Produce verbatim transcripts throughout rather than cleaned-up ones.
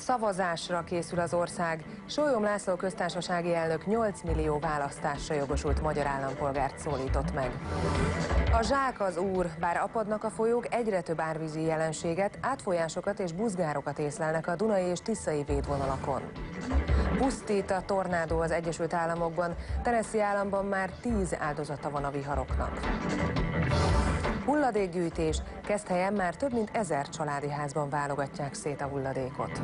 Szavazásra készül az ország. Sólyom László köztársasági elnök nyolc millió választásra jogosult magyar állampolgárt szólított meg. A zsák az úr, bár apadnak a folyók, egyre több árvízi jelenséget, átfolyásokat és buzgárokat észlelnek a dunai és tiszai védvonalakon. Pusztít a tornádó az Egyesült Államokban, Tennessee államban már tíz áldozata van a viharoknak. Hulladékgyűjtés, Keszthelyen már több mint ezer családi házban válogatják szét a hulladékot.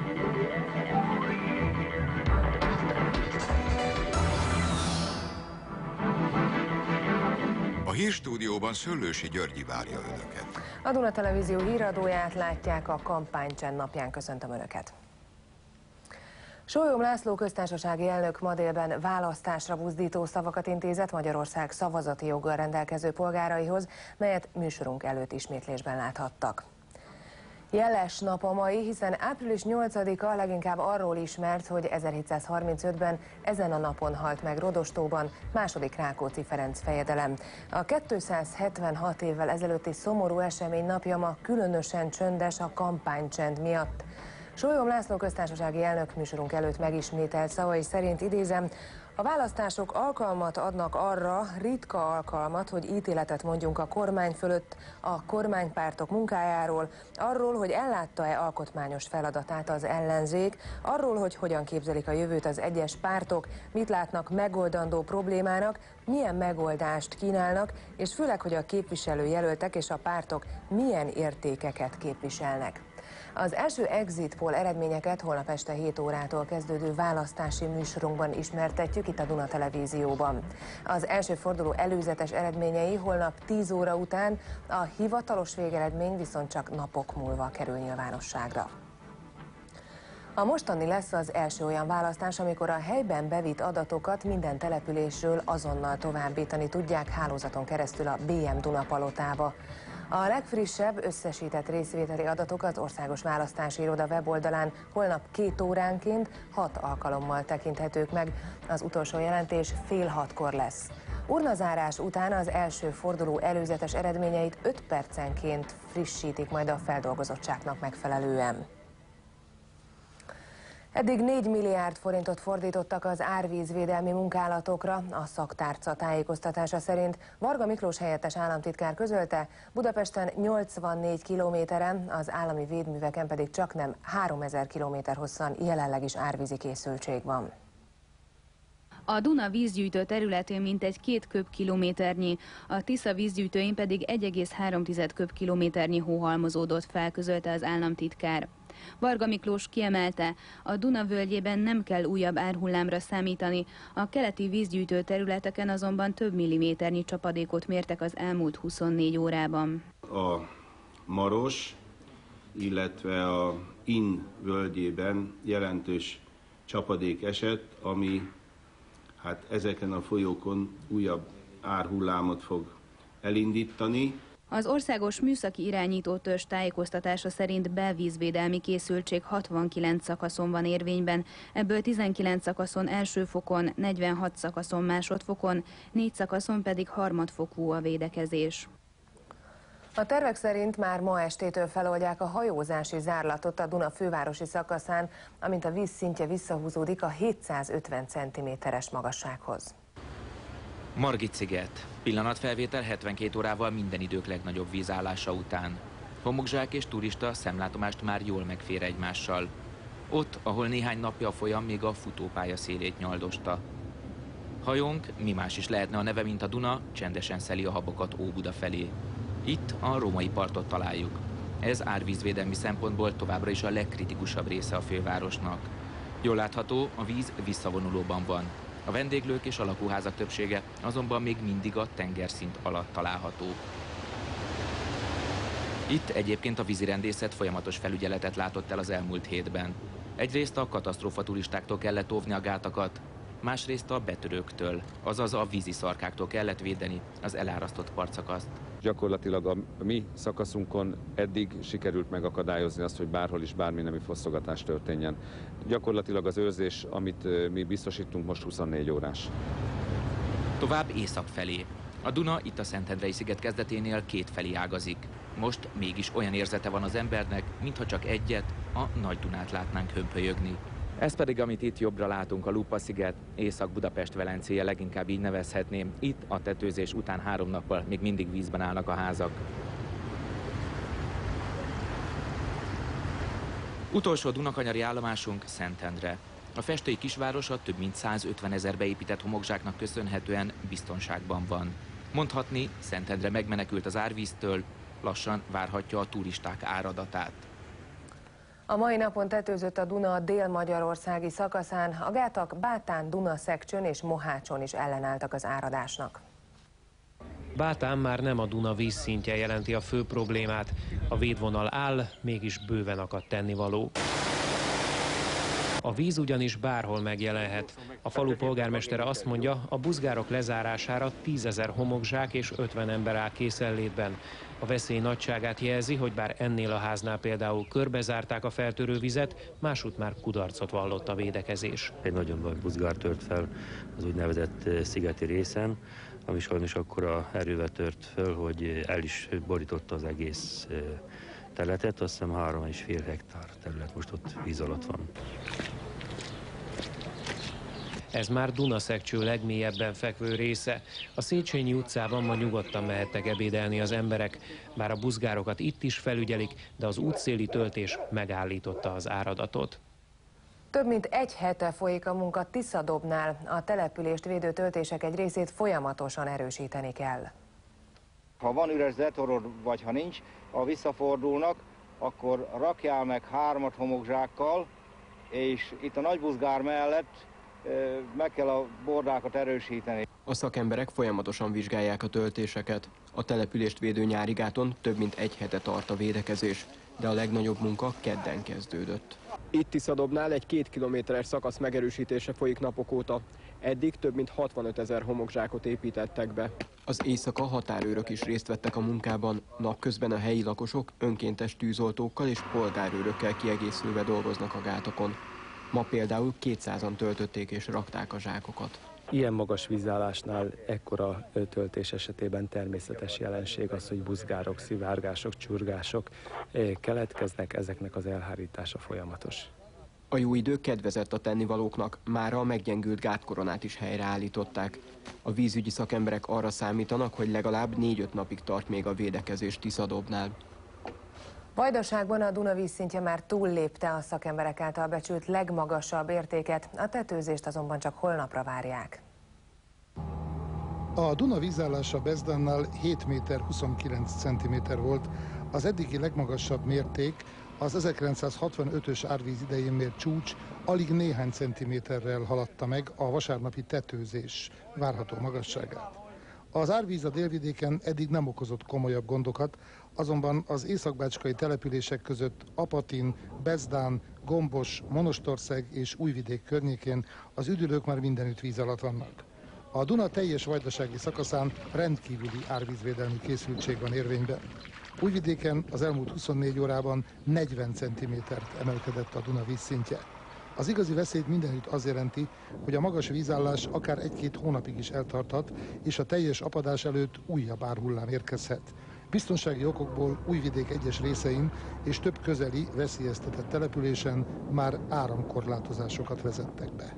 A hírstúdióban Szöllősi Györgyi várja Önöket. A Duna Televízió híradóját látják, a kampánycsend napján köszöntöm Önöket. Sólyom László köztársasági elnök ma délben választásra buzdító szavakat intézett Magyarország szavazati joggal rendelkező polgáraihoz, melyet műsorunk előtt ismétlésben láthattak. Jeles nap a mai, hiszen április nyolcadika leginkább arról ismert, hogy ezerhétszázharmincötben ezen a napon halt meg Rodostóban második Rákóczi Ferenc fejedelem. A kétszázhetvenhat évvel ezelőtti szomorú esemény napja ma különösen csöndes a kampánycsend miatt. Sólyom László köztársasági elnök műsorunk előtt megismételt szavai szerint, idézem, a választások alkalmat adnak arra, ritka alkalmat, hogy ítéletet mondjunk a kormány fölött, a kormánypártok munkájáról, arról, hogy ellátta-e alkotmányos feladatát az ellenzék, arról, hogy hogyan képzelik a jövőt az egyes pártok, mit látnak megoldandó problémának, milyen megoldást kínálnak, és főleg, hogy a képviselőjelöltek és a pártok milyen értékeket képviselnek. Az első exit poll eredményeket holnap este hét órától kezdődő választási műsorunkban ismertetjük itt a Duna Televízióban. Az első forduló előzetes eredményei holnap tíz óra után, a hivatalos végeredmény viszont csak napok múlva kerül nyilvánosságra. A mostani lesz az első olyan választás, amikor a helyben bevitt adatokat minden településről azonnal továbbítani tudják hálózaton keresztül a bé em Duna palotába. A legfrissebb összesített részvételi adatokat Országos Választási Iroda weboldalán holnap két óránként hat alkalommal tekinthetők meg. Az utolsó jelentés fél hatkor lesz. Urnazárás után az első forduló előzetes eredményeit öt percenként frissítik majd a feldolgozottságnak megfelelően. Eddig négy milliárd forintot fordítottak az árvízvédelmi munkálatokra. A szaktárca tájékoztatása szerint Varga Miklós helyettes államtitkár közölte, Budapesten nyolcvannégy kilométeren, az állami védműveken pedig csaknem háromezer kilométer hosszan jelenleg is árvízi készültség van. A Duna vízgyűjtő területén mintegy két köbkilométernyi, a Tisza vízgyűjtőin pedig egy egész három köbkilométernyi hó halmozódott fel, közölte az államtitkár. Varga Miklós kiemelte, a Duna völgyében nem kell újabb árhullámra számítani, a keleti vízgyűjtő területeken azonban több milliméternyi csapadékot mértek az elmúlt huszonnégy órában. A Maros, illetve a Inn völgyében jelentős csapadék esett, ami hát ezeken a folyókon újabb árhullámot fog elindítani. Az Országos Műszaki Irányítótörzs tájékoztatása szerint belvízvédelmi készültség hatvankilenc szakaszon van érvényben, ebből tizenkilenc szakaszon első fokon, negyvenhat szakaszon másodfokon, négy szakaszon pedig harmadfokú a védekezés. A tervek szerint már ma estétől feloldják a hajózási zárlatot a Duna fővárosi szakaszán, amint a víz szintje visszahúzódik a hétszázötven centiméteres magassághoz. Margit-sziget. Pillanatfelvétel hetvenkét órával minden idők legnagyobb vízállása után. Homokzsák és turista szemlátomást már jól megfér egymással. Ott, ahol néhány napja a folyam még a futópálya szélét nyaldosta. Hajónk, mi más is lehetne a neve, mint a Duna, csendesen szeli a habokat Óbuda felé. Itt a római partot találjuk. Ez árvízvédelmi szempontból továbbra is a legkritikusabb része a fővárosnak. Jól látható, a víz visszavonulóban van. A vendéglők és a lakóházak többsége azonban még mindig a tengerszint alatt található. Itt egyébként a vízirendészet folyamatos felügyeletet látott el az elmúlt hétben. Egyrészt a katasztrófa turistáktól kellett óvni a gátakat, másrészt a betörőktől, azaz a vízi szarkáktól kellett védeni az elárasztott partszakaszt. Gyakorlatilag a mi szakaszunkon eddig sikerült megakadályozni azt, hogy bárhol is bármi nemű fosztogatás történjen. Gyakorlatilag az őrzés, amit mi biztosítunk, most huszonnégy órás. Tovább észak felé. A Duna itt a Szentendrei sziget kezdeténél két felé ágazik. Most mégis olyan érzete van az embernek, mintha csak egyet, a Nagy Dunát látnánk hömpölyögni. Ez pedig, amit itt jobbra látunk, a Lupa-sziget, Észak-Budapest Velencéje, leginkább így nevezhetném. Itt a tetőzés után három nappal még mindig vízben állnak a házak. Utolsó dunakanyari állomásunk Szentendre. A festői kisváros a több mint százötven ezer beépített homokzsáknak köszönhetően biztonságban van. Mondhatni, Szentendre megmenekült az árvíztől, lassan várhatja a turisták áradatát. A mai napon tetőzött a Duna a dél-magyarországi szakaszán, a gátak Bátán, Dunaszekcsön és Mohácson is ellenálltak az áradásnak. Bátán már nem a Duna vízszintje jelenti a fő problémát. A védvonal áll, mégis bőven akadt tennivaló. A víz ugyanis bárhol megjelenhet. A falu polgármestere azt mondja, a buzgárok lezárására tízezer homokzsák és ötven ember áll készenlétben. A veszély nagyságát jelzi, hogy bár ennél a háznál például körbezárták a feltörő vizet, másút már kudarcot vallott a védekezés. Egy nagyon nagy buzgár tört fel az úgynevezett szigeti részen, ami sajnos akkora erővel tört föl, hogy el is borította az egész területet, azt hiszem három és fél hektár terület most ott víz alatt van. Ez már Dunaszekcső legmélyebben fekvő része. A Széchenyi utcában ma nyugodtan mehettek ebédelni az emberek. Bár a buzgárokat itt is felügyelik, de az útszéli töltés megállította az áradatot. Több mint egy hete folyik a munka Tiszadobnál. A települést védő töltések egy részét folyamatosan erősíteni kell. Ha van üres zetorod, vagy ha nincs, ha visszafordulnak, akkor rakjál meg hármat homokzsákkal, és itt a nagy buzgár mellett meg kell a bordákat erősíteni. A szakemberek folyamatosan vizsgálják a töltéseket. A települést védő nyárigáton több mint egy hete tart a védekezés, de a legnagyobb munka kedden kezdődött. Itt Tiszadobnál egy két kilométeres szakasz megerősítése folyik napok óta. Eddig több mint hatvanöt ezer homokzsákot építettek be. Az éjszaka határőrök is részt vettek a munkában, napközben a helyi lakosok önkéntes tűzoltókkal és polgárőrökkel kiegészülve dolgoznak a gátokon. Ma például kétszázan töltötték és rakták a zsákokat. Ilyen magas vízállásnál ekkora töltés esetében természetes jelenség az, hogy buzgárok, szivárgások, csurgások keletkeznek, ezeknek az elhárítása folyamatos. A jó idő kedvezett a tennivalóknak, mára a meggyengült gátkoronát is helyreállították. A vízügyi szakemberek arra számítanak, hogy legalább négy-öt napig tart még a védekezés Tiszadobnál. Vajdaságban a Duna vízszintje már túllépte a szakemberek által becsült legmagasabb értéket, a tetőzést azonban csak holnapra várják. A Duna vízállása Bezdánnál hét méter huszonkilenc centiméter volt, az eddigi legmagasabb mérték, az ezerkilencszázhatvanötös árvíz idején mért csúcs alig néhány centiméterrel haladta meg a vasárnapi tetőzés várható magasságát. Az árvíz a délvidéken eddig nem okozott komolyabb gondokat, azonban az északbácskai települések között Apatin, Bezdán, Gombos, Monostorszeg és Újvidék környékén az üdülők már mindenütt víz alatt vannak. A Duna teljes vajdasági szakaszán rendkívüli árvízvédelmi készültség van érvényben. Újvidéken az elmúlt huszonnégy órában negyven centimétert emelkedett a Duna vízszintje. Az igazi veszélyt mindenütt az jelenti, hogy a magas vízállás akár egy-két hónapig is eltarthat, és a teljes apadás előtt újabb árhullám érkezhet. Biztonsági okokból Újvidék egyes részein és több közeli veszélyeztetett településen már áramkorlátozásokat vezettek be.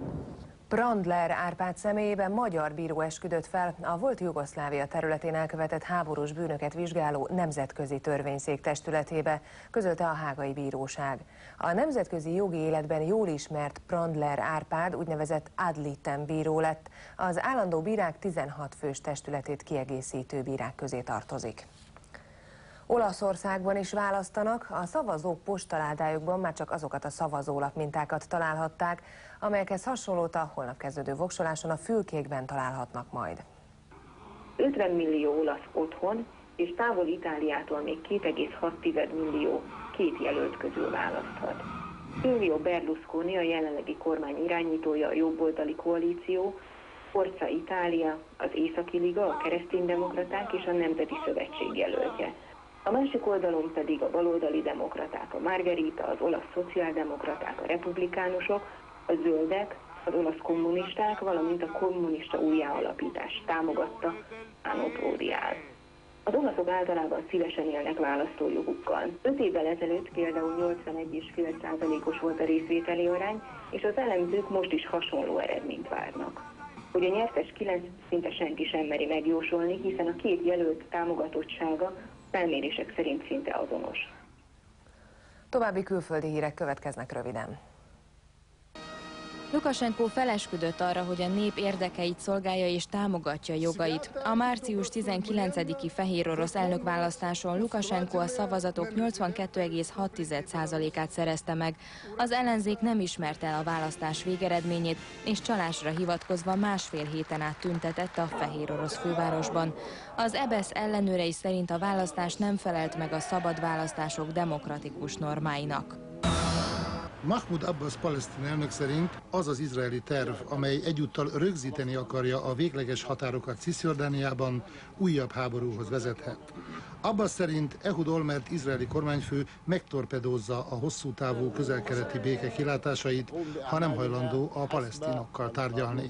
Prandler Árpád személyében magyar bíró esküdött fel a volt Jugoszlávia területén elkövetett háborús bűnöket vizsgáló nemzetközi törvényszék testületébe, közölte a hágai bíróság. A nemzetközi jogi életben jól ismert Prandler Árpád úgynevezett ad litem bíró lett, az állandó bírák tizenhat fős testületét kiegészítő bírák közé tartozik. Olaszországban is választanak, a szavazók postaládájukban már csak azokat a szavazólap mintákat találhatták, amelyekhez hasonlót a holnap kezdődő voksoláson a fülkékben találhatnak majd. ötven millió olasz otthon, és távol Itáliától még két egész hat millió két jelölt közül választhat. Silvio Berlusconi, a jelenlegi kormány irányítója, a jobboldali koalíció, Forza Italia, az Északi Liga, a kereszténydemokraták és a Nemzeti Szövetség jelöltje. A másik oldalon pedig a baloldali demokraták, a Margherita, az olasz szociáldemokraták, a republikánusok, a zöldek, az olasz kommunisták, valamint a kommunista újjáalapítást támogatta Romano Prodi áll. Az olaszok általában szívesen élnek választójogukkal. Öt évvel ezelőtt például nyolcvanegy egész öt százalékos volt a részvételi arány, és az elemzők most is hasonló eredményt várnak. Hogy a nyertes kilenc szinte senki sem meri megjósolni, hiszen a két jelölt támogatottsága felmérések szerint szinte azonos. További külföldi hírek következnek röviden. Lukasenko felesküdött arra, hogy a nép érdekeit szolgálja és támogatja jogait. A március tizenkilencediki fehérorosz elnökválasztáson Lukasenko a szavazatok nyolcvankettő egész hat százalékát szerezte meg. Az ellenzék nem ismerte el a választás végeredményét, és csalásra hivatkozva másfél héten át tüntetett a fehérorosz fővárosban. Az é bé e es ellenőrei szerint a választás nem felelt meg a szabad választások demokratikus normáinak. Mahmoud Abbas palesztin elnök szerint az az izraeli terv, amely egyúttal rögzíteni akarja a végleges határokat Cisjordániában, újabb háborúhoz vezethet. Abbas szerint Ehud Olmert izraeli kormányfő megtorpedózza a hosszú távú közel-keleti béke kilátásait, ha nem hajlandó a palesztinokkal tárgyalni.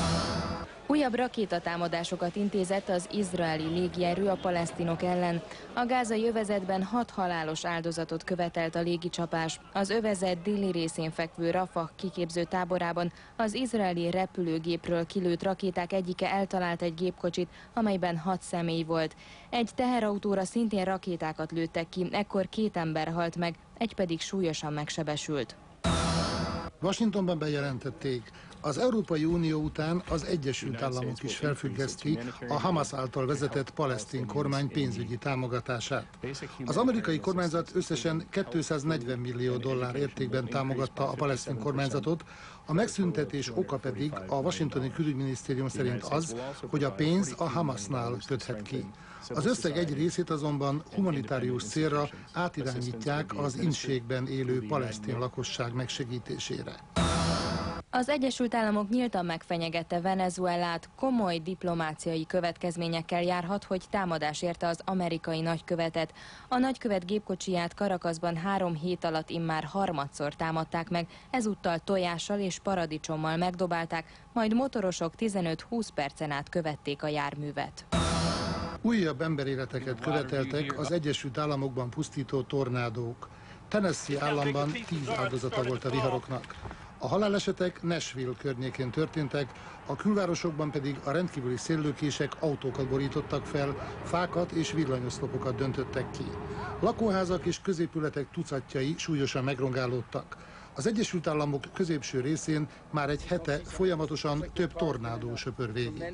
Újabb rakétatámadásokat intézett az izraeli légierő a palesztinok ellen. A gázai övezetben hat halálos áldozatot követelt a légicsapás. Az övezet déli részén fekvő Rafah kiképző táborában az izraeli repülőgépről kilőtt rakéták egyike eltalált egy gépkocsit, amelyben hat személy volt. Egy teherautóra szintén rakétákat lőttek ki, ekkor két ember halt meg, egy pedig súlyosan megsebesült. Washingtonban bejelentették, az Európai Unió után az Egyesült Államok is felfüggeszti a Hamas által vezetett palesztin kormány pénzügyi támogatását. Az amerikai kormányzat összesen kétszáznegyven millió dollár értékben támogatta a palesztin kormányzatot, a megszüntetés oka pedig a washingtoni külügyminisztérium szerint az, hogy a pénz a Hamasnál köthet ki. Az összeg egy részét azonban humanitárius célra átirányítják az inségben élő palesztin lakosság megsegítésére. Az Egyesült Államok nyíltan megfenyegette Venezuelát, komoly diplomáciai következményekkel járhat, hogy támadás érte az amerikai nagykövetet. A nagykövet gépkocsiját Caracasban három hét alatt immár harmadszor támadták meg, ezúttal tojással és paradicsommal megdobálták, majd motorosok tizenöt-húsz percen át követték a járművet. Újabb emberéleteket követeltek az Egyesült Államokban pusztító tornádók. Tennessee államban tíz áldozata volt a viharoknak. A halálesetek Nashville környékén történtek, a külvárosokban pedig a rendkívüli széllőkések autókat borítottak fel, fákat és villanyoszlopokat döntöttek ki. Lakóházak és középületek tucatjai súlyosan megrongálódtak. Az Egyesült Államok középső részén már egy hete folyamatosan több tornádó söpör végig.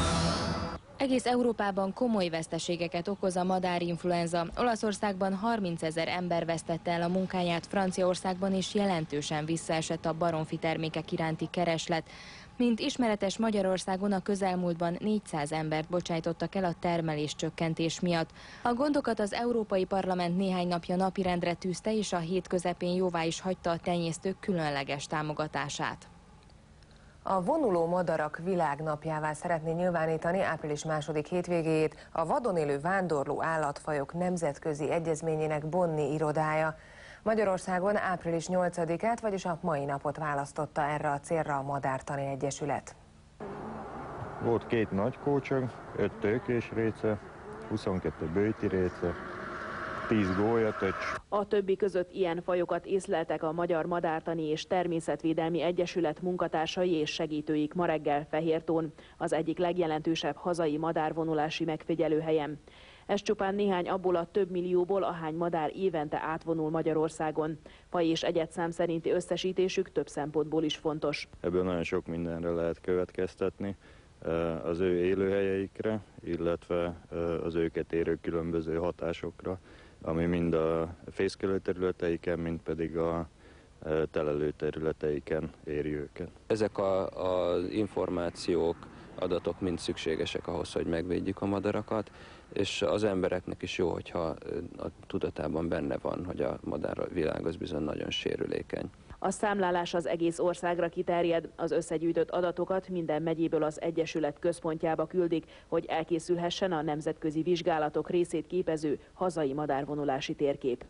Egész Európában komoly veszteségeket okoz a madárinfluenza. Olaszországban harmincezer ember vesztette el a munkáját, Franciaországban is jelentősen visszaesett a baromfi termékek iránti kereslet. Mint ismeretes, Magyarországon a közelmúltban négyszáz embert bocsájtottak el a termelés csökkentés miatt. A gondokat az Európai Parlament néhány napja napirendre tűzte, és a hét közepén jóvá is hagyta a tenyésztők különleges támogatását. A vonuló madarak világnapjává szeretné nyilvánítani április második hétvégéjét a vadon élő vándorló állatfajok nemzetközi egyezményének Bonni irodája. Magyarországon április nyolcadikát, vagyis a mai napot választotta erre a célra a Madártani Egyesület. Volt két nagy kócsag, öt tőkés réce, huszonkettő bőti réce, tíz gólyatöcs. A többi között ilyen fajokat észleltek a Magyar Madártani és Természetvédelmi Egyesület munkatársai és segítőik ma reggel Fehértón, az egyik legjelentősebb hazai madárvonulási megfigyelőhelyen. Ez csupán néhány abból a több millióból, ahány madár évente átvonul Magyarországon. Faj és egyedszám szerinti összesítésük több szempontból is fontos. Ebből nagyon sok mindenre lehet következtetni, az ő élőhelyeikre, illetve az őket érő különböző hatásokra, ami mind a fészkelő területeiken, mind pedig a telelő területeiken éri őket. Ezek az információk, adatok mind szükségesek ahhoz, hogy megvédjük a madarakat, és az embereknek is jó, hogyha a tudatában benne van, hogy a madárvilág az bizony nagyon sérülékeny. A számlálás az egész országra kiterjed, az összegyűjtött adatokat minden megyéből az Egyesület központjába küldik, hogy elkészülhessen a nemzetközi vizsgálatok részét képező hazai madárvonulási térkép.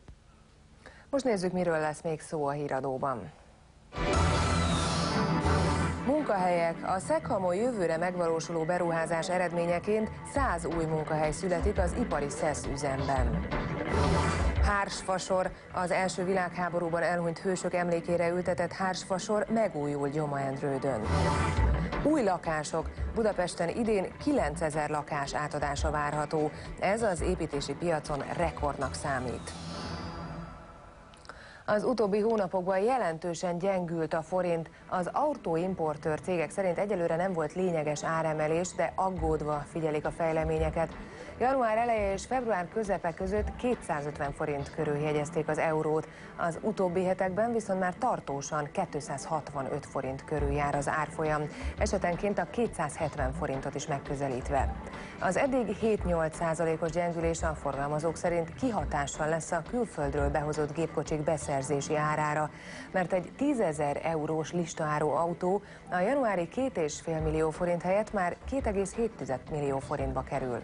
Most nézzük, miről lesz még szó a híradóban. Munkahelyek. A Szekhamon jövőre megvalósuló beruházás eredményeként száz új munkahely születik az ipari szesz üzemben. Hársfasor. Az első világháborúban elhunyt hősök emlékére ültetett hársfasor megújul Gyoma-Endrődön. Új lakások. Budapesten idén kilencezer lakás átadása várható. Ez az építési piacon rekordnak számít. Az utóbbi hónapokban jelentősen gyengült a forint. Az autóimportőr cégek szerint egyelőre nem volt lényeges áremelés, de aggódva figyelik a fejleményeket. Január eleje és február közepe között kétszázötven forint körül jegyezték az eurót. Az utóbbi hetekben viszont már tartósan kétszázhatvanöt forint körül jár az árfolyam, esetenként a kétszázhetven forintot is megközelítve. Az eddig hét-nyolc százalékos gyengülés a forgalmazók szerint kihatással lesz a külföldről behozott gépkocsik beszerzési árára, mert egy tízezer eurós listaáró autó a januári két és fél millió forint helyett már két egész hét millió forintba kerül.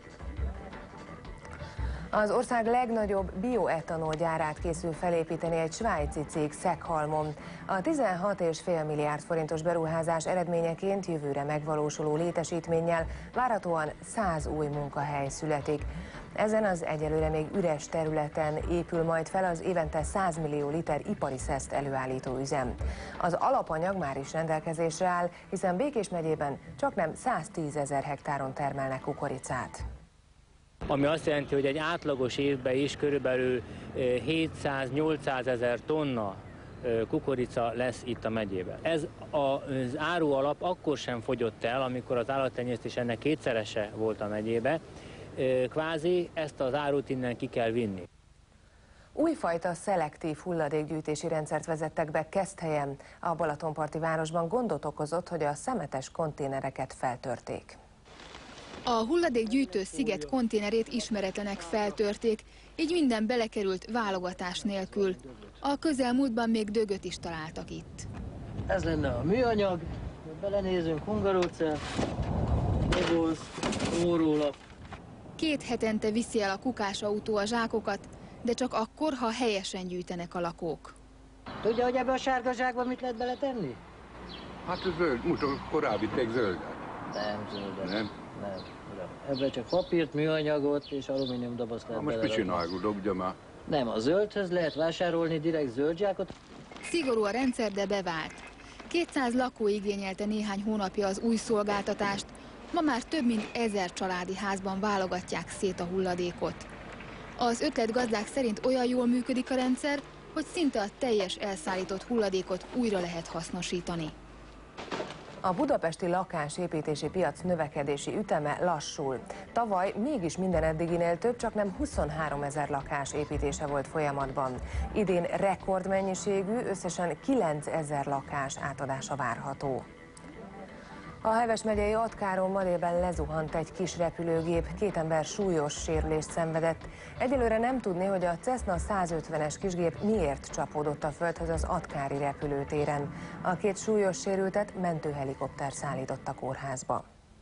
Az ország legnagyobb bioetanol gyárát készül felépíteni egy svájci cég Szekhalmon. A tizenhat egész öt milliárd forintos beruházás eredményeként jövőre megvalósuló létesítménnyel várhatóan száz új munkahely születik. Ezen az egyelőre még üres területen épül majd fel az évente száz millió liter ipari szeszt előállító üzem. Az alapanyag már is rendelkezésre áll, hiszen Békés megyében csaknem száztízezer hektáron termelnek kukoricát. Ami azt jelenti, hogy egy átlagos évben is körülbelül hétszáz-nyolcszáz ezer tonna kukorica lesz itt a megyében. Ez az árualap akkor sem fogyott el, amikor az állattenyésztés ennek kétszerese volt a megyébe. Kvázi ezt az árut innen ki kell vinni. Újfajta szelektív hulladékgyűjtési rendszert vezettek be Keszthelyen. A Balatonparti városban gondot okozott, hogy a szemetes konténereket feltörték. A hulladékgyűjtő sziget konténerét ismeretlenek feltörték, így minden belekerült válogatás nélkül. A közelmúltban még dögöt is találtak itt. Ez lenne a műanyag, belenézünk, hungarocell, doboz, órólap. Két hetente viszi el a kukásautó a zsákokat, de csak akkor, ha helyesen gyűjtenek a lakók. Tudja, hogy ebbe a sárga zsákba mit lehet beletenni? Hát a zöld, mutat korábbi teg zöldet. Nem zöldet. Nem? Nem. Ebben csak papírt, műanyagot és alumínium dobozt lehet most mit csináljuk, dobja már? Nem, a zöldhöz lehet vásárolni direkt zöld zsákot. Szigorú a rendszer, de bevált. kétszáz lakó igényelte néhány hónapja az új szolgáltatást. Ma már több mint ezer családi házban válogatják szét a hulladékot. Az ötletgazdák szerint olyan jól működik a rendszer, hogy szinte a teljes elszállított hulladékot újra lehet hasznosítani. A budapesti lakásépítési piac növekedési üteme lassul. Tavaly mégis minden eddiginél több, csaknem huszonhárom ezer lakás építése volt folyamatban. Idén rekordmennyiségű, összesen kilencezer lakás átadása várható. A Heves megyei Atkáron ma délben lezuhant egy kis repülőgép, két ember súlyos sérülést szenvedett. Egyelőre nem tudni, hogy a Cessna százötvenes kisgép miért csapódott a földhöz az atkári repülőtéren. A két súlyos sérültet mentőhelikopter szállított a kórházba.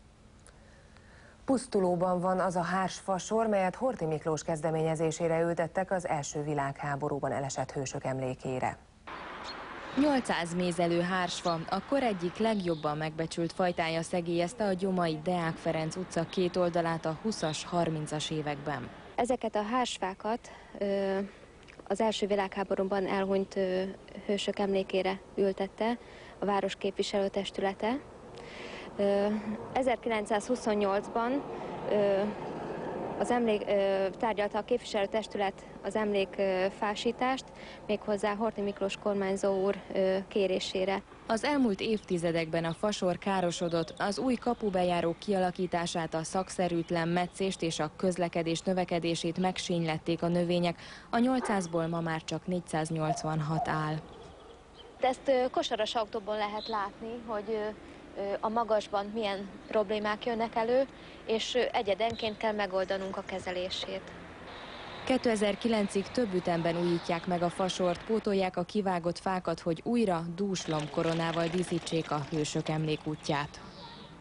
Pusztulóban van az a hársfasor, melyet Horthy Miklós kezdeményezésére ültettek az első világháborúban elesett hősök emlékére. nyolcszáz mézelő hársfa, a kor egyik legjobban megbecsült fajtája szegélyezte a gyomai Deák Ferenc utca két oldalát a huszas, harmincas években. Ezeket a hársfákat az első világháborúban elhunyt hősök emlékére ültette a város képviselőtestülete. ezerkilencszázhuszonnyolcban az emlék, tárgyalta a képviselőtestület az emlékfásítást, méghozzá Horthy Miklós kormányzó úr kérésére. Az elmúlt évtizedekben a fasor károsodott, az új kapubejáró kialakítását, a szakszerűtlen metszést és a közlekedés növekedését megsínylették a növények, a nyolcszázból ma már csak négyszáznyolcvanhat áll. Ezt kosaras autóból lehet látni, hogy a magasban milyen problémák jönnek elő, és egyedenként kell megoldanunk a kezelését. kétezer-kilencig több ütemben újítják meg a fasort, pótolják a kivágott fákat, hogy újra dús lombkoronával díszítsék a hősök emlékútját.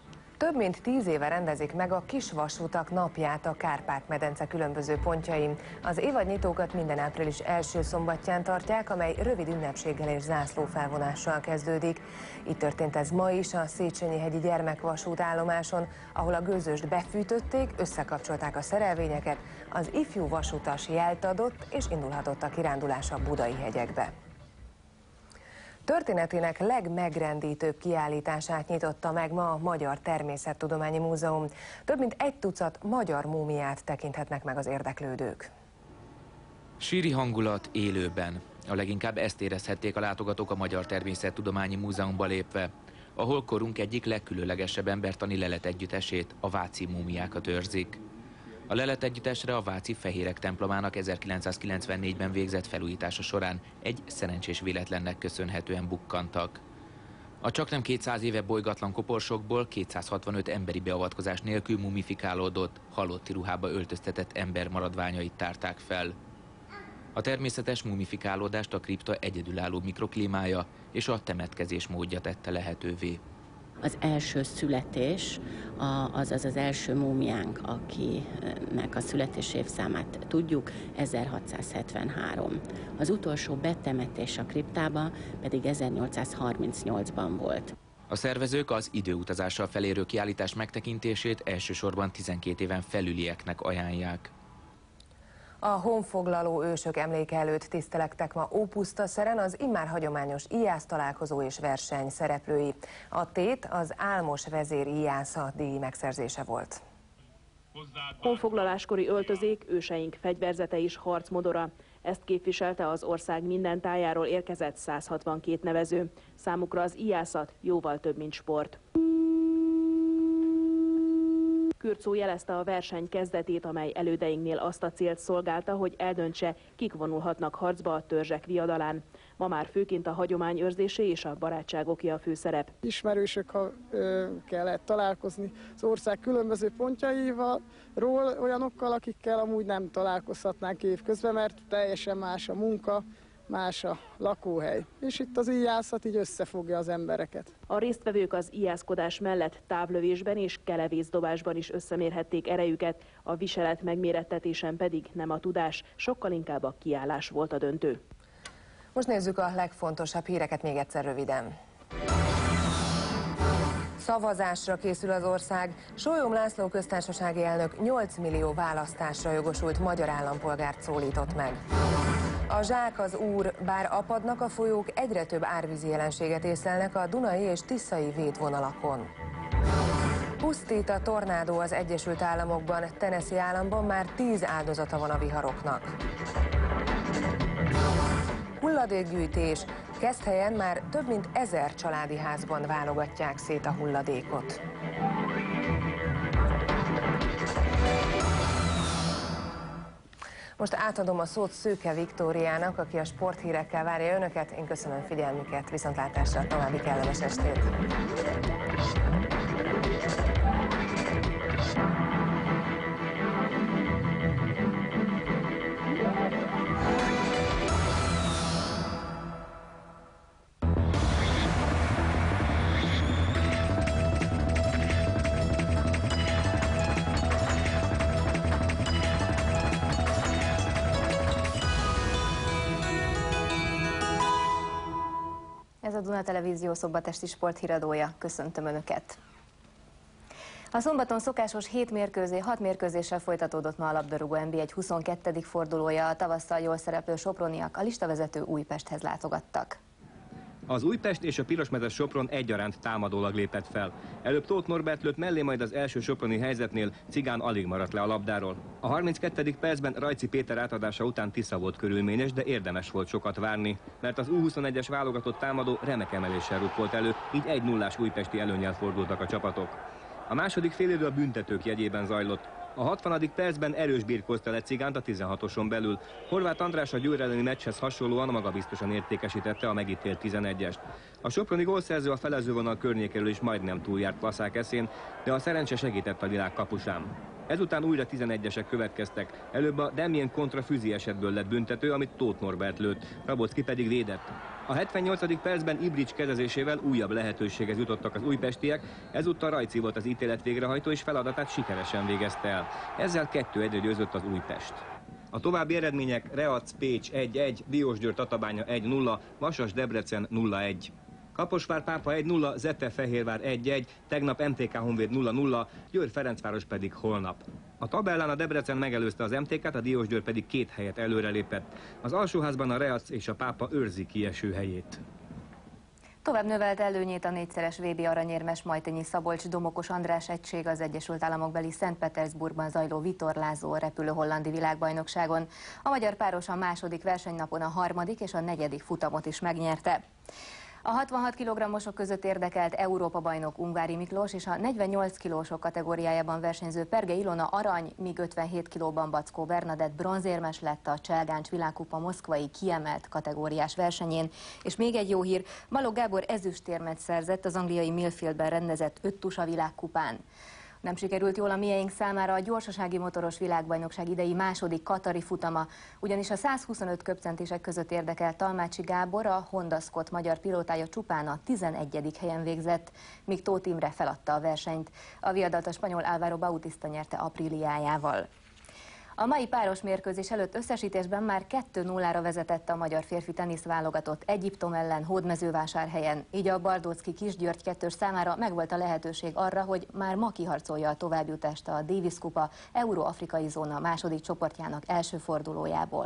Több mint tíz éve rendezik meg a kisvasutak napját a Kárpát-medence különböző pontjain. Az évadnyitókat minden április első szombatján tartják, amely rövid ünnepséggel és zászlófelvonással kezdődik. Így történt ez ma is a Széchenyi-hegyi gyermekvasút állomáson, ahol a gőzöst befűtötték, összekapcsolták a szerelvényeket, az ifjú vasutas jelt adott és indulhatott a kirándulás a budai hegyekbe. Történetének legmegrendítőbb kiállítását nyitotta meg ma a Magyar Természettudományi Múzeum. Több mint egy tucat magyar múmiát tekinthetnek meg az érdeklődők. Síri hangulat élőben. A leginkább ezt érezhették a látogatók a Magyar Természettudományi Múzeumba lépve, ahol korunk egyik legkülönlegesebb embertani leletegyüttesét, a váci múmiákat őrzik. A leletegyüttesre a váci Fehérek templomának ezerkilencszázkilencvennégyben végzett felújítása során egy szerencsés véletlennek köszönhetően bukkantak. A csaknem kétszáz éve bolygatlan koporsokból kétszázhatvanöt emberi beavatkozás nélkül mumifikálódott, halotti ruhába öltöztetett ember maradványait tárták fel. A természetes mumifikálódást a kripta egyedülálló mikroklímája és a temetkezés módja tette lehetővé. Az első születés, az az, az első múmiánk, akinek a születési évszámát tudjuk, ezerhatszázhetvenhárom. Az utolsó betemetés a kriptába pedig ezernyolcszázharmincnyolcban volt. A szervezők az időutazással felérő kiállítás megtekintését elsősorban tizenkét éven felülieknek ajánlják. A honfoglaló ősök emléke előtt tisztelektek ma Ópusztaszeren az immár hagyományos íjász találkozó és verseny szereplői. A tét az Álmos vezér íjásza díj megszerzése volt. Honfoglaláskori öltözék, őseink fegyverzete és harcmodora. Ezt képviselte az ország minden tájáról érkezett száz hatvankét nevező. Számukra az íjászat jóval több, mint sport. Kürczó jelezte a verseny kezdetét, amely elődeinknél azt a célt szolgálta, hogy eldöntse, kik vonulhatnak harcba a törzsek viadalán. Ma már főként a hagyomány őrzésé és a barátságoké a főszerep. Ismerősökkel kellett találkozni az ország különböző pontjaival, ról, olyanokkal, akikkel amúgy nem találkozhatnánk évközben, mert teljesen más a munka, más a lakóhely. És itt az íjászat így összefogja az embereket. A résztvevők az íjászkodás mellett távlövésben és kelevézdobásban is összemérhették erejüket, a viselet megmérettetésen pedig nem a tudás, sokkal inkább a kiállás volt a döntő. Most nézzük a legfontosabb híreket még egyszer röviden. Szavazásra készül az ország. Sólyom László köztársasági elnök nyolc millió választásra jogosult magyar állampolgárt szólított meg. A zsák az úr, bár apadnak a folyók, egyre több árvízi jelenséget észlelnek a dunai és tiszai védvonalakon. Pusztít a tornádó az Egyesült Államokban, Tennessee államban már tíz áldozata van a viharoknak. Hulladékgyűjtés. Keszthelyen már több mint ezer családi házban válogatják szét a hulladékot. Most átadom a szót Szőke Viktóriának, aki a sporthírekkel várja önöket. Én köszönöm figyelmüket, viszontlátásra, további kellemes estét! Ez a Duna Televízió szombatesti sporthíradója. Köszöntöm Önöket! A szombaton szokásos hét mérkőzés, hat mérkőzéssel folytatódott ma a labdarúgó en bé egy huszonkettedik fordulója. A tavasszal jól szereplő soproniak a listavezető Újpesthez látogattak. Az Újpest és a pirosmezes Sopron egyaránt támadólag lépett fel. Előbb Tóth Norbert lőtt mellé, majd az első soproni helyzetnél Cigán alig maradt le a labdáról. A harminckettedik percben Rajci Péter átadása után Tisza volt körülményes, de érdemes volt sokat várni, mert az U huszonegyes válogatott támadó remek emeléssel rukkolt elő, így egy nullás újpesti előnnyel fordultak a csapatok. A második félidő a büntetők jegyében zajlott. A hatvanadik percben erős birkózta le Cigánt a tizenhatoson belül. Horváth András a Győr elleni meccshez hasonlóan magabiztosan értékesítette a megítélt tizenegyest. A soproni gólszerző a felezővonal környékéről is majdnem túljárt Klaszák eszén, de a szerencse segített a világ kapusán. Ezután újra tizenegyesek következtek. Előbb a Damien kontra Füzi esetből lett büntető, amit Tóth Norbert lőtt. Rabocki pedig védett. A hetvennyolcadik percben Ibrics kezezésével újabb lehetőséghez jutottak az újpestiek, ezúttal Rajci volt az ítélet végrehajtó, és feladatát sikeresen végezte el. Ezzel kettő egyre győzött az Újpest. A további eredmények: Reac Pécs egy egy, Diósgyőr Tatabánya egy nulla, Vasas Debrecen nulla egy. Kaposvár Pápa egy nulla, Zete Fehérvár egy egy, tegnap em té ká Honvéd nulla nulla, Győr Ferencváros pedig holnap. A tabellán a Debrecen megelőzte az em té ká-t, a Diósgyőr pedig két helyet előrelépett. Az alsóházban a Reac és a Pápa őrzi kieső helyét. Tovább növelt előnyét a négyszeres vé bé aranyérmes Majtényi Szabolcs Domokos András egység az Egyesült Államokbeli Szentpetersburgban zajló vitorlázó repülő hollandi világbajnokságon. A magyar páros a második versenynapon a harmadik és a negyedik futamot is megnyerte. A hatvanhat kilogrammosok között érdekelt Európa-bajnok Ungvári Miklós és a negyvennyolc kilósok kategóriájában versenyző Perge Ilona arany, míg ötvenhét kilóban Backó Bernadett bronzérmes lett a Cselgáncs világkupa moszkvai kiemelt kategóriás versenyén. És még egy jó hír, Balogh Gábor ezüstérmet szerzett az angliai Millfieldben rendezett öttusa világkupán. Nem sikerült jól a miénk számára a gyorsasági motoros világbajnokság idei második katari futama, ugyanis a százhuszonöt köbcentisek között érdekelt Talmácsi Gábor, a Honda Scott magyar pilótája csupán a tizenegyedik helyen végzett, míg Tóth Imre feladta a versenyt. A viadat a spanyol Álvaro Bautista nyerte apríliájával. A mai páros mérkőzés előtt összesítésben már kettő nullára vezetett a magyar férfi teniszválogatott Egyiptom ellen Hódmezővásárhelyen, így a Bardóczky Kisgyörgy kettős számára megvolt a lehetőség arra, hogy már ma kiharcolja a továbbjutást a Davis kupa Euró-afrikai zóna második csoportjának első fordulójából.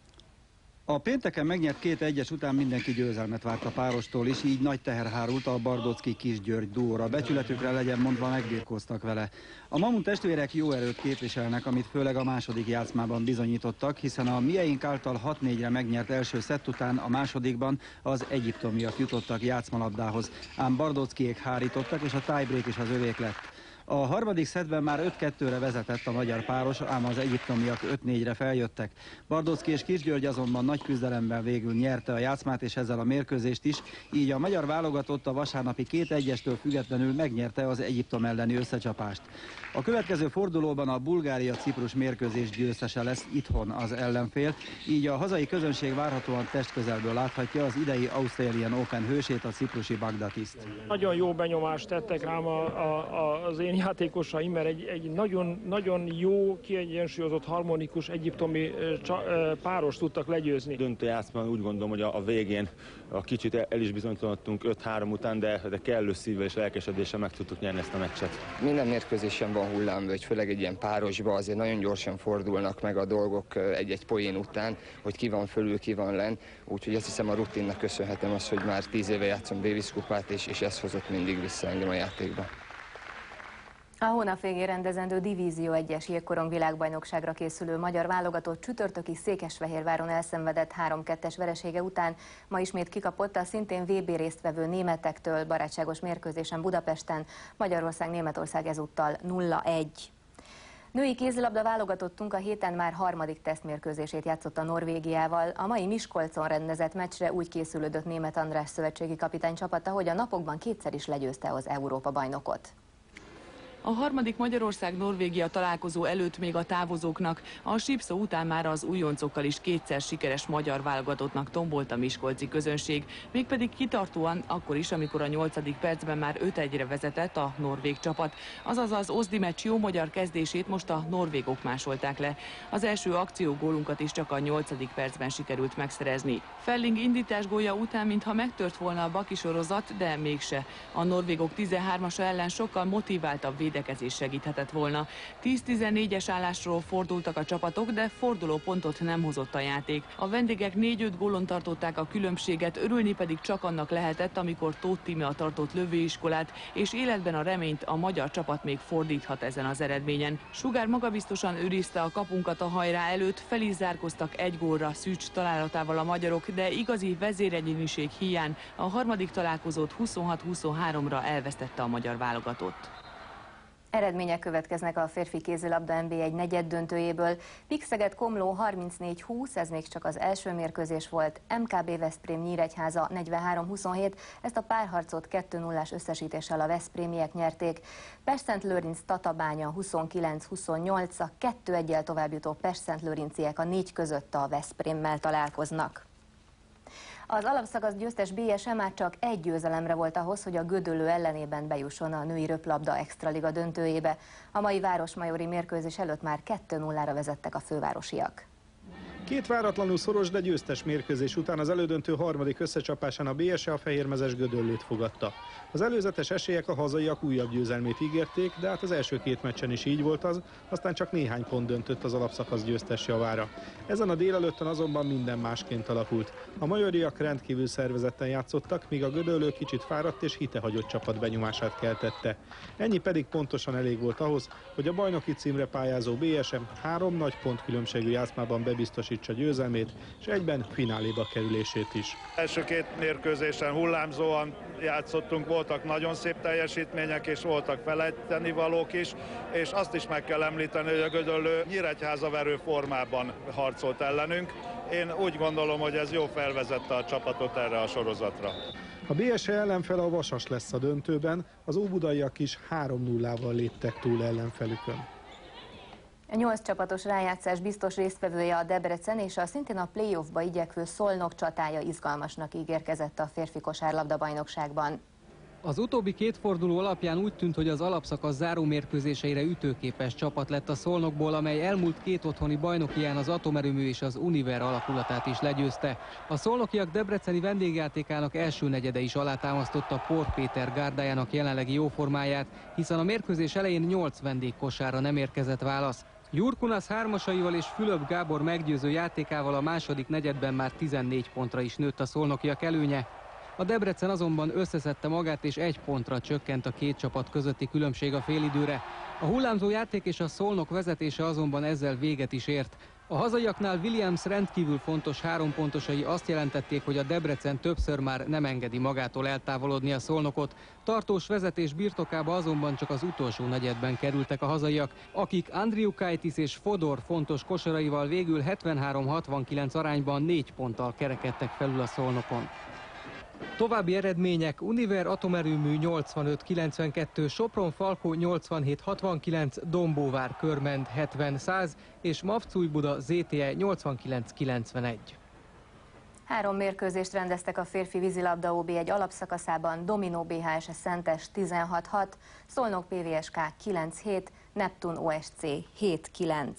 A pénteken megnyert két egyes után mindenki győzelmet várt a párostól is, így nagy teher hárult a Bardóczky Kisgyörgy duóra. Becsületükre legyen mondva, megbirkóztak vele. A Mamut testvérek jó erőt képviselnek, amit főleg a második játszmában bizonyítottak, hiszen a mieink által hat négyre megnyert első szett után a másodikban az egyiptomiak jutottak játszmalabdához, ám Bardóczkyék hárítottak, és a tiebreak is az övék lett. A harmadik szettben már öt kettőre vezetett a magyar páros, ám az egyiptomiak öt négyre feljöttek. Bardóczky és Kisgyörgy azonban nagy küzdelemben végül nyerte a játszmát és ezzel a mérkőzést is, így a magyar válogatott a vasárnapi két egyestől függetlenül megnyerte az Egyiptom elleni összecsapást. A következő fordulóban a Bulgária-Ciprus mérkőzés győztese lesz itthon az ellenfél, így a hazai közönség várhatóan testközelből láthatja az idei Australian Open hősét, a ciprusi Bagdatiszt. Nagyon jó benyomást tettek rám a, a, az én játékosaim, mert egy, egy nagyon, nagyon jó, kiegyensúlyozott, harmonikus egyiptomi páros tudtak legyőzni. Döntő játszmában úgy gondolom, hogy a, a végén a kicsit el is bizonytalanodtunk öt három után, de, de kellő szívvel és lelkesedéssel meg tudtuk nyerni ezt a meccset. Minden mérkőzésen van hullámvölgy, főleg egy ilyen párosban azért nagyon gyorsan fordulnak meg a dolgok egy-egy poén után, hogy ki van fölül, ki van len. Úgyhogy azt hiszem, a rutinnak köszönhetem azt, hogy már tíz éve játszom Davis kupát, és, és ez hozott mindig vissza engem a játékba. A hónap végén rendezendő Divízió egyes jégkorong világbajnokságra készülő magyar válogatott csütörtöki Székesfehérváron elszenvedett három kettes veresége után ma ismét kikapott a szintén vé bé résztvevő németektől barátságos mérkőzésen Budapesten. Magyarország-Németország ezúttal nulla egy. Női kézilabda válogatottunk a héten már harmadik tesztmérkőzését játszott a Norvégiával. A mai Miskolcon rendezett meccsre úgy készülődött Németh András szövetségi kapitány csapata, hogy a napokban kétszer is legyőzte az Európa-bajnokot. A harmadik Magyarország-Norvégia találkozó előtt még a távozóknak, a sípszó után már az újoncokkal is kétszer sikeres magyar válogatottnak tombolt a miskolci közönség, mégpedig kitartóan akkor is, amikor a nyolcadik percben már öt egyre vezetett a norvég csapat. Azaz az Osdi meccs jó magyar kezdését most a norvégok másolták le. Az első akciógólunkat is csak a nyolcadik percben sikerült megszerezni. Felling indítás gólja után, mintha megtört volna a baki sorozat, de mégse. A norvégok tizenhármasa ellen sokkal motiváltabb védekezés segíthetett volna. tíz-tizennégyes állásról fordultak a csapatok, de fordulópontot nem hozott a játék. A vendégek négy-öt gólon tartották a különbséget, örülni pedig csak annak lehetett, amikor Tóth Tímea tartott lövőiskolát, és életben a reményt a magyar csapat még fordíthat ezen az eredményen. Sugár magabiztosan őrizte a kapunkat a hajrá előtt, fel is zárkoztak egy gólra Szűcs találatával a magyarok, de igazi vezéregyéniség hiány a harmadik találkozót huszonhat huszonháromra elvesztette a magyar válogatott. Eredmények következnek a férfi kézilabda en bé egy negyed döntőjéből. Pixeget Komló harmincnégy húsz, ez még csak az első mérkőzés volt. em ká bé Veszprém Nyíregyháza negyvenhárom huszonhét, ezt a párharcot kettő nullás összesítéssel a veszprémiek nyerték. Pest-Szent-Lőrinc Tatabánya huszonkilenc huszonnyolc, a kettő egyel továbbjutó Pest-Szent-Lőrinciek a négy között a Veszprémmel találkoznak. Az alapszakasz győztes bé es em már csak egy győzelemre volt ahhoz, hogy a Gödöllő ellenében bejusson a női röplabda extraliga döntőjébe. A mai városmajori mérkőzés előtt már kettő nullára vezettek a fővárosiak. Két váratlanul szoros, de győztes mérkőzés után az elődöntő harmadik összecsapásán a bé es e a fehérmezes Gödöllőt fogadta. Az előzetes esélyek a hazaiak újabb győzelmét ígérték, de hát az első két meccsen is így volt az, aztán csak néhány pont döntött az alapszakasz győztes javára. Ezen a délelőttön azonban minden másként alakult. A majoriak rendkívül szervezetten játszottak, míg a Gödöllő kicsit fáradt és hitehagyott csapat benyomását keltette. Ennyi pedig pontosan elég volt ahhoz, hogy a bajnoki címre pályázó bé es em három nagy pontkülönbségű játszmában bebiztosítsa győzelmét, és egyben fináléba kerülését is. Első két mérkőzésen hullámzóan játszottunk, voltak nagyon szép teljesítmények, és voltak felejteni valók is, és azt is meg kell említeni, hogy a Gödöllő Nyíregyháza verő formában harcolt ellenünk. Én úgy gondolom, hogy ez jó felvezette a csapatot erre a sorozatra. A bé es e ellenfele a Vasas lesz a döntőben, az óbudaiak is három nullával léptek túl ellenfelükön. A nyolc csapatos rájátszás biztos résztvevője a Debrecen, és a szintén a play-offba igyekvő Szolnok csatája izgalmasnak ígérkezett a férfi kosárlabda bajnokságban. Az utóbbi két forduló alapján úgy tűnt, hogy az alapszakasz záró mérkőzéseire ütőképes csapat lett a Szolnokból, amely elmúlt két otthoni bajnokián az Atomerőmű és az Univer alakulatát is legyőzte. A szolnokiak debreceni vendégjátékának első negyede is alátámasztotta Por Péter gárdájának jelenlegi jóformáját, hiszen a mérkőzés elején nyolc vendégkosárra nem érkezett válasz. Jurkunasz hármasaival és Fülöp Gábor meggyőző játékával a második negyedben már tizennégy pontra is nőtt a szolnokiak előnye. A Debrecen azonban összeszedte magát, és egy pontra csökkent a két csapat közötti különbség a félidőre. A hullámzó játék és a Szolnok vezetése azonban ezzel véget is ért. A hazaiaknál Williams rendkívül fontos hárompontosai azt jelentették, hogy a Debrecen többször már nem engedi magától eltávolodni a Szolnokot. Tartós vezetés birtokába azonban csak az utolsó negyedben kerültek a hazaiak, akik Andriukaitis és Fodor fontos kosaraival végül hetvenhárom hatvankilenc arányban négy ponttal kerekedtek felül a Szolnokon. További eredmények: Univer Atomerőmű nyolcvanöt kilencvenkettő, Sopron Falkó nyolcvanhét hatvankilenc, Dombóvár Körmend hetven száz és Mavcújbuda zé té e nyolcvankilenc kilencvenegy. Három mérkőzést rendeztek a férfi vízilabda ó bé egy alapszakaszában: Dominó bé há es Szentes tizenhat hat, Szolnok pé vé es ká kilenc hét, Neptun o es cé hét kilenc.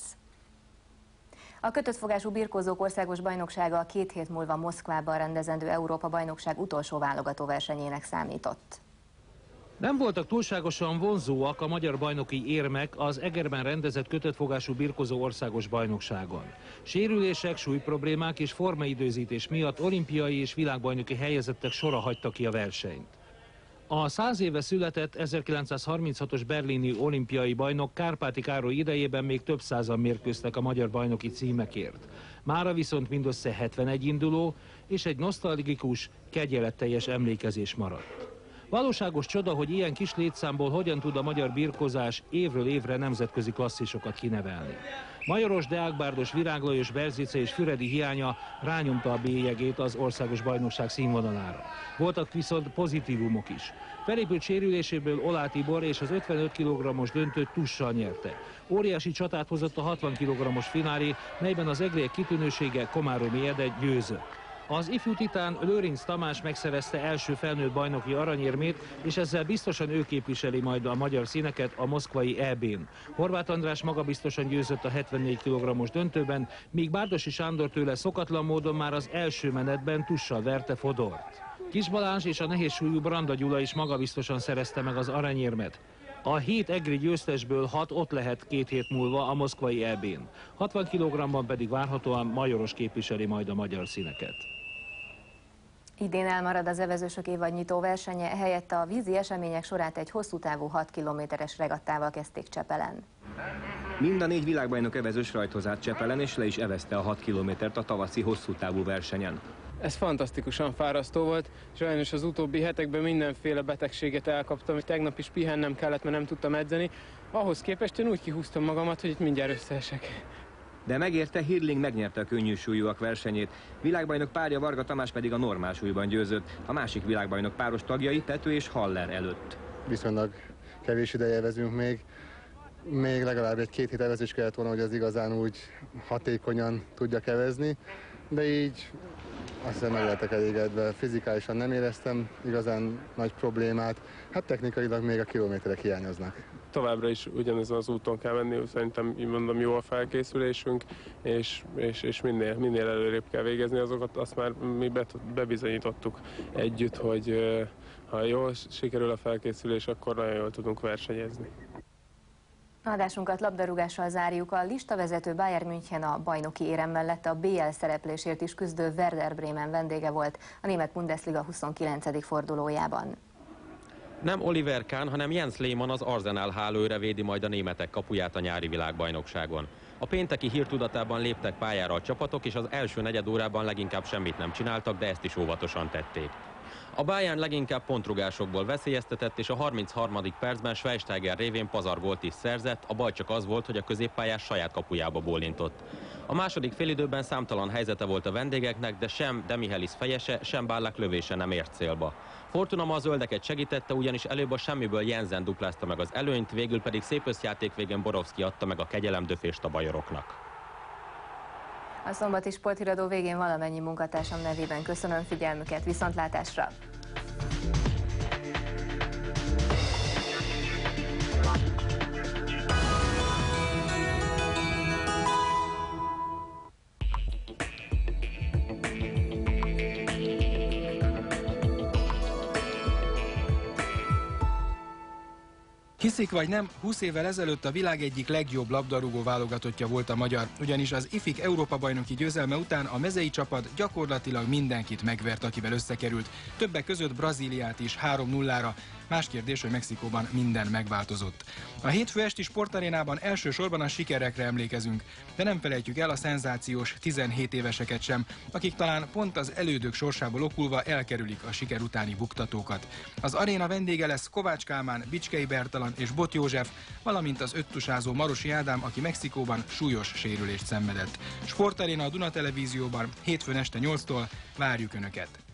A kötöttfogású birkózók országos bajnoksága a két hét múlva Moszkvában rendezendő Európa-bajnokság utolsó válogatóversenyének számított. Nem voltak túlságosan vonzóak a magyar bajnoki érmek az Egerben rendezett kötöttfogású birkózó országos bajnokságon. Sérülések, súlyproblémák és formaidőzítés miatt olimpiai és világbajnoki helyezettek sora hagyta ki a versenyt. A száz éve született ezerkilencszázharminchatos berlini olimpiai bajnok Kárpáti Károly idejében még több százan mérkőztek a magyar bajnoki címekért. Mára viszont mindössze hetvenegy induló és egy nosztalgikus, kegyeletteljes emlékezés maradt. Valóságos csoda, hogy ilyen kis létszámból hogyan tud a magyar birkozás évről évre nemzetközi klasszisokat kinevelni. Majoros, Deákbárdos, Virág Lajos, Berzice és Füredi hiánya rányomta a bélyegét az országos bajnokság színvonalára. Voltak viszont pozitívumok is. Felépült sérüléséből Olá Tibor és az ötvenöt kilogrammos döntőt tussal nyerte. Óriási csatát hozott a hatvan kilogrammos finálé, melyben az egriek kitűnősége Komáromi Ede győzött. Az ifjú titán Lőrinc Tamás megszerezte első felnőtt bajnoki aranyérmét, és ezzel biztosan ő képviseli majd a magyar színeket a moszkvai é bén. Horváth András magabiztosan győzött a hetvennégy kilogrammos döntőben, míg Bárdossy Sándor tőle szokatlan módon már az első menetben tussal verte Fodort. Kis Balázs és a nehézsúlyú Branda Gyula is magabiztosan szerezte meg az aranyérmet. A hét egri győztesből hat ott lehet két hét múlva a moszkvai é bén. hatvan kilogramban pedig várhatóan Majoros képviseli majd a magyar színeket. Idén elmarad az evezősök évadnyitó versenye, helyett a vízi események sorát egy hosszú távú hat kilométeres regattával kezdték Csepelen. Mind a négy világbajnok evezős rajthoz állt Csepelen, és le is evezte a hat kilométert a tavaszi hosszú távú versenyen. Ez fantasztikusan fárasztó volt, sajnos az utóbbi hetekben mindenféle betegséget elkaptam, tegnap is pihennem kellett, mert nem tudtam edzeni. Ahhoz képest én úgy kihúztam magamat, hogy itt mindjárt összeesek. De megérte, Hirling megnyerte a könnyű súlyúak versenyét. Világbajnok párja Varga Tamás pedig a normál súlyban győzött, a másik világbajnok páros tagjai Pető és Haller előtt. Viszonylag kevés ideje vezünk még. Még legalább egy-két hét evezés kellett volna, hogy az igazán úgy hatékonyan tudja kevezni, de így azt hiszem meg lettek elégedve. Fizikálisan nem éreztem igazán nagy problémát, hát technikailag még a kilométerek hiányoznak. Továbbra is ugyanezen az úton kell menni, szerintem így mondom, jó a felkészülésünk, és, és, és minél, minél előrébb kell végezni azokat, azt már mi bebizonyítottuk együtt, hogy ha jól sikerül a felkészülés, akkor nagyon jól tudunk versenyezni. Adásunkat labdarúgással zárjuk. A listavezető Bayern München a bajnoki érem mellett a bé el szereplésért is küzdő Werder Bremen vendége volt a német Bundesliga huszonkilencedik fordulójában. Nem Oliver Kahn, hanem Jens Lehmann, az Arsenal hálóőre védi majd a németek kapuját a nyári világbajnokságon. A pénteki hírtudatában léptek pályára a csapatok, és az első negyed órában leginkább semmit nem csináltak, de ezt is óvatosan tették. A Bayern leginkább pontrugásokból veszélyeztetett, és a harmincharmadik percben Schweinsteiger révén pazargólt is szerzett, a baj csak az volt, hogy a középpályás saját kapujába bólintott. A második félidőben számtalan helyzete volt a vendégeknek, de sem De Michelis fejese, sem Ballack lövése nem ért célba. Fortuna ma a zöldeket segítette, ugyanis előbb a semmiből Jensen duplázta meg az előnyt, végül pedig szép összjáték végén Borowski adta meg a kegyelemdöfést a bajoroknak. A szombati sporthíradó végén valamennyi munkatársam nevében köszönöm figyelmüket, viszontlátásra! Hiszik vagy nem, húsz évvel ezelőtt a világ egyik legjobb labdarúgó válogatottja volt a magyar, ugyanis az ifik Európa-bajnoki győzelme után a mezei csapat gyakorlatilag mindenkit megvert, akivel összekerült, többek között Brazíliát is három nullára. Más kérdés, hogy Mexikóban minden megváltozott. A hétfő esti sportarénában elsősorban a sikerekre emlékezünk, de nem felejtjük el a szenzációs tizenhét éveseket sem, akik talán pont az elődök sorsából okulva elkerülik a siker utáni buktatókat. Az aréna vendége lesz Kovács Kálmán, Bicskei Bertalan és Bot József, valamint az öttusázó Marosi Ádám, aki Mexikóban súlyos sérülést szenvedett. Sportaréna a Duna Televízióban hétfőn este nyolctól, várjuk Önöket!